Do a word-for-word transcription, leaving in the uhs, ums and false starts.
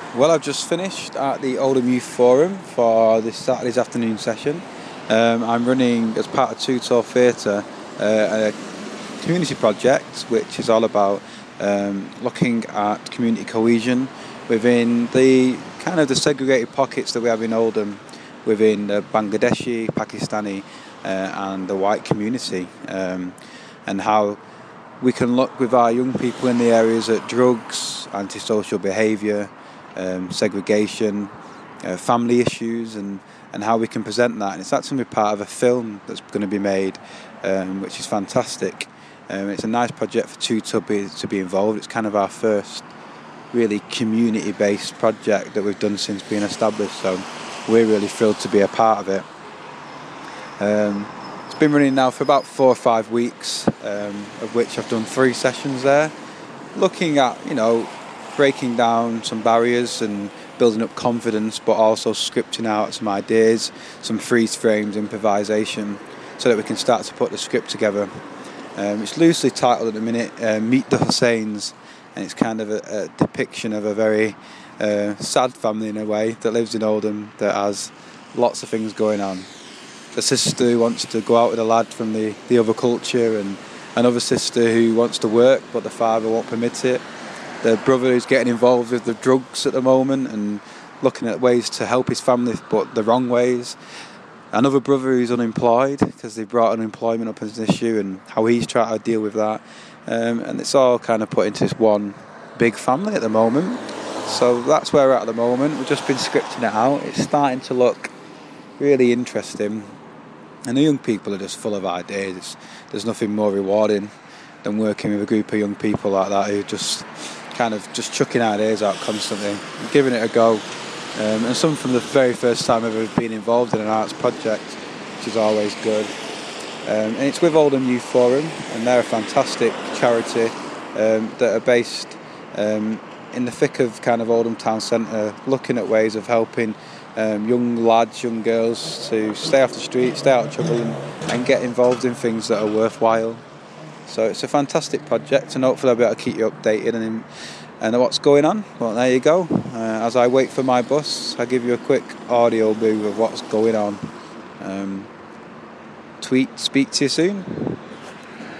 Well, I've just finished at the Oldham Youth Forum for this Saturday's afternoon session. Um, I'm running, as part of Two Tall Theatre, uh, a community project which is all about um, looking at community cohesion within the kind of the segregated pockets that we have in Oldham, within the Bangladeshi, Pakistani uh, and the white community, um, and how we can look with our young people in the areas at drugs, antisocial behaviour, um, segregation, uh, family issues, and, and how we can present that. And it's actually part of a film that's going to be made, um, which is fantastic. Um, it's a nice project for Two to be, to be involved. It's kind of our first really community-based project that we've done since being established, so we're really thrilled to be a part of it. Um, it's been running now for about four or five weeks, um, of which I've done three sessions there, looking at, you know, breaking down some barriers and building up confidence, but also scripting out some ideas, some freeze frames, improvisation, so that we can start to put the script together. Um, it's loosely titled at the minute, uh, Meet the Hussains, and it's kind of a, a depiction of a very uh, sad family in a way that lives in Oldham that has lots of things going on. The sister who wants to go out with a lad from the, the other culture, and another sister who wants to work but the father won't permit it. The brother who's getting involved with the drugs at the moment and looking at ways to help his family but the wrong ways. Another brother who's unemployed because they brought unemployment up as an issue and how he's trying to deal with that. Um, and it's all kind of put into this one big family at the moment. So that's where we're at at the moment. We've just been scripting it out. It's starting to look really interesting. And the young people are just full of ideas. It's, there's nothing more rewarding than working with a group of young people like that who just kind of just chucking ideas out constantly, giving it a go. Um, and some from the very first time I've ever been involved in an arts project, which is always good. Um, and it's with Oldham Youth Forum, and they're a fantastic charity um, that are based um, in the thick of kind of Oldham Town Centre, looking at ways of helping um, young lads, young girls to stay off the street, stay out of trouble, and, and get involved in things that are worthwhile. So it's a fantastic project, and hopefully I'll be able to keep you updated and and what's going on. Well, there you go. Uh, as I wait for my bus, I'll give you a quick audio move of what's going on. Um, tweet, speak to you soon.